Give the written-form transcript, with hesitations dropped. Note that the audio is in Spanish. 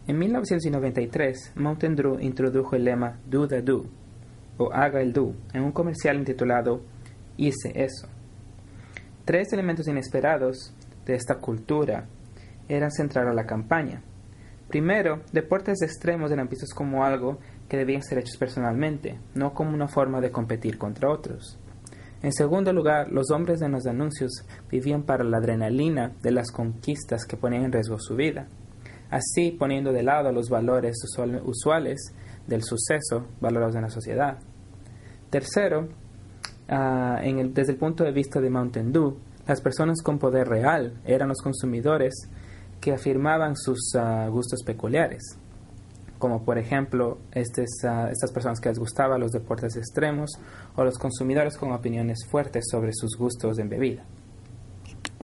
En 1993, Mountain Dew introdujo el lema "Do the Do", o "Haga el Do", en un comercial intitulado "Hice eso". Tres elementos inesperados de esta cultura eran central a la campaña. Primero, deportes extremos eran vistos como algo que debían ser hechos personalmente, no como una forma de competir contra otros. En segundo lugar, los hombres en los anuncios vivían para la adrenalina de las conquistas que ponían en riesgo su vida, así poniendo de lado los valores usuales del suceso valorados en la sociedad. Tercero, desde el punto de vista de Mountain Dew, las personas con poder real eran los consumidores que afirmaban sus gustos peculiares, como por ejemplo estas personas que les gustaban los deportes extremos o los consumidores con opiniones fuertes sobre sus gustos en bebida.